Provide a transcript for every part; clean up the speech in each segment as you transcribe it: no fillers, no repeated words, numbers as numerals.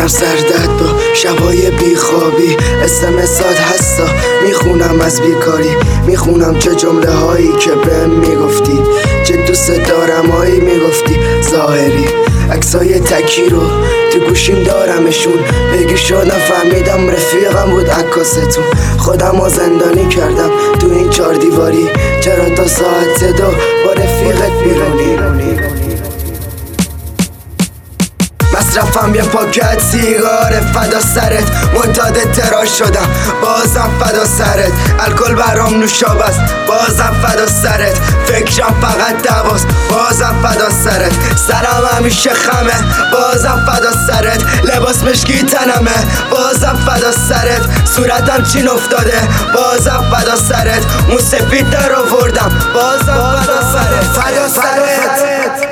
میرم سردت با شبای بیخوابی، اسمسات هستا میخونم از بیکاری، میخونم چه جمله هایی که بهم میگفتی، چه دوست دارم هایی میگفتی ظاهری. عکسای تکی رو تو گوشیم دارمشون، بگی شدم فهمیدم رفیقم بود عکاستون. خودم رو زندانی کردم تو این 4 دیواری، چرا تا ساعت 2 با رفیقت بیرونی. مصرفم یه پاکت سیگار فدا سرت، معتاد تراش شدم بازم فدا سرت، الکل برام نوشابه است بازم فدا سرت، فکرم فقط دواست بازم فدا سرت، سرم همیشه خمه بازم فدا سرت، لباس مشکی تنمه بازم فدا سرت، صورتم چین افتاده بازم فدا سرت، مو سفید در آوردم بازم فدا سرت، فدا سرت.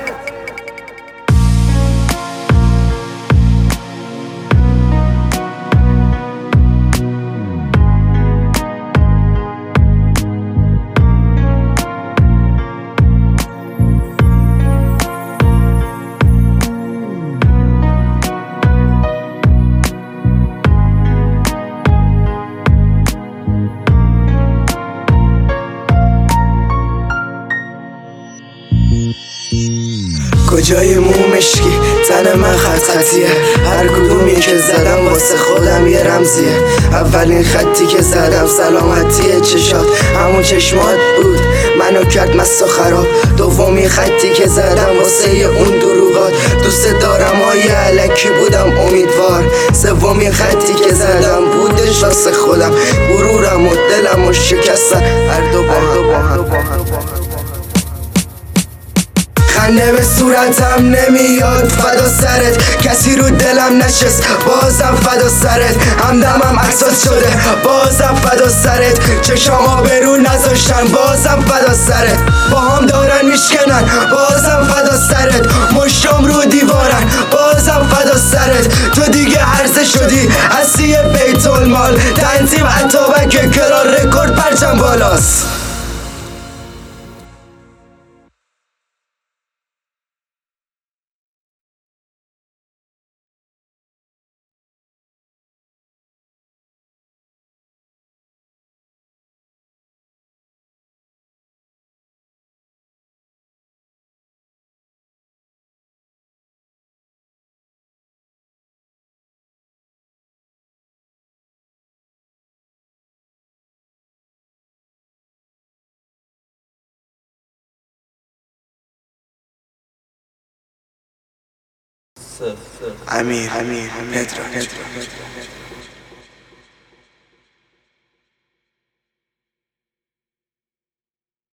کجای مو مشکی تن من خطیه، هر کدومی که زدم واسه خودم یه رمزیه، اولین خطی که زدم سلامتی چشات همون چشمات بود منو کرد مست و خراب، دومی خطی که زدم واسه اون دروغات دوست دارم های علکی بودم امیدوار، سومی خطی که زدم بودش واسه خودم، غرورم و دلم و شکستن هر دو با هم. خنده به صورتم نمیاد فدا سرت، کسی رو دلم نشست بازم فدا سرت، همدمم عکسات شده بازم فدا سرت، چشام برو نذاشتن بازم فدا سرت، با هم دارن میشکنن بازم فدا سرت، مشتام رو دیوارن بازم فدا سرت، تو دیگه عرضه شدی هستی بیت المال، تنظیم عطابک کلار رکورد پرچم بالاست. امیر پدرام